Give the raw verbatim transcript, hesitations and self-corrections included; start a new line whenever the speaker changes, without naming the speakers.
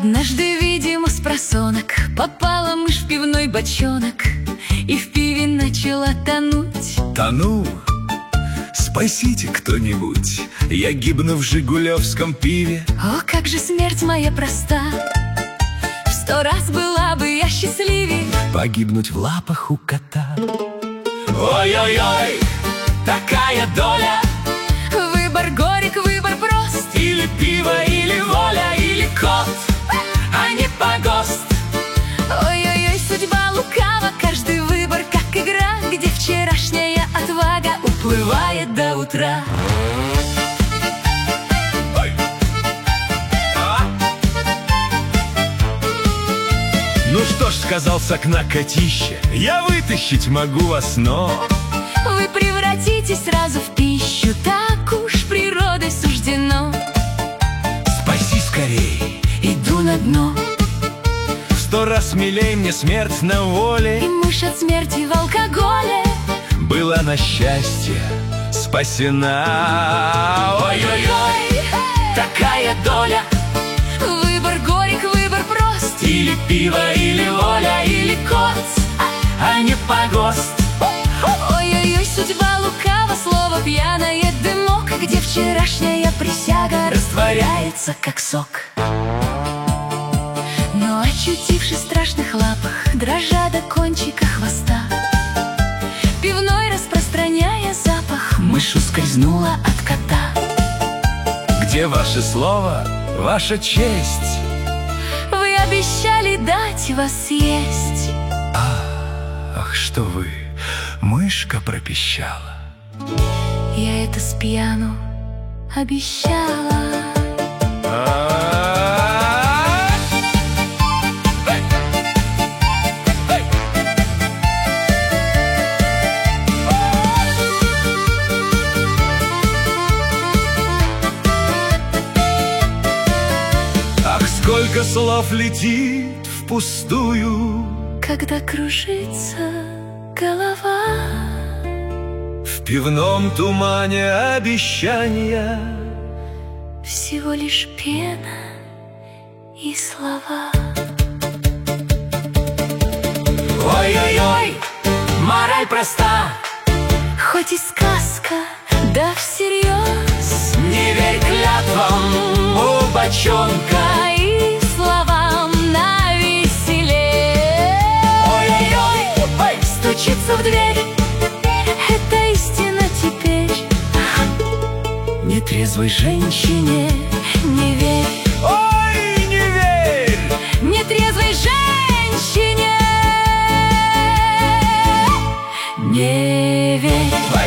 Однажды, видимо, спросонок попала мышь в пивной бочонок и в пиве начала тонуть.
Тону, спасите кто-нибудь, я гибну в жигулевском пиве.
О, как же смерть моя проста! В сто раз была бы я счастливее
погибнуть в лапах у кота.
Ой-ой-ой, такая доля.
Выбор горек, выбор прост.
Или пиво, или воля, или кот, а не погост.
Ой-ой-ой, судьба лукава, каждый выбор как игра, где вчерашняя отвага уплывает до утра.
Ну что ж, сказал с окна котище, я вытащить могу вас, но
вы превратитесь сразу в пищу, так уж природой суждено.
спаси скорей,
Иду на дно,
в сто раз милей мне смерть на воле.
и мышь от смерти в алкоголе
Была на счастье спасена.
Ой-ой-ой, такая доля.
выбор горек, выбор прост.
Или пиво, или воля, или кот, а не погост.
Ой-ой-ой, судьба лукава, слово пьяное дымок, где вчерашняя присяга растворяется, как сок. Но очутившись в страшных лапах, дрожа до кончика хвоста, пивной распространяя запах, мышь ускользнула от кота.
Где ваше слово, ваша честь?
Вы обещали дать вас съесть.
Ах, что вы, мышка пропищала.
Я это с пьяну обещала.
А-а-а! Ах, сколько слов летит впустую,
Когда кружится голова,
в пивном тумане обещания.
всего лишь пена и слова.
Ой-ой-ой, мораль проста.
Хоть и сказка, да всерьез,
Не верь клятвам у бочонка.
и словам навеселе.
Ой-ой-ой, ой,
Стучится в дверь, это истина теперь.
нетрезвой женщине
Не верь,
Ой, не верь!
нетрезвой женщине. Не верь.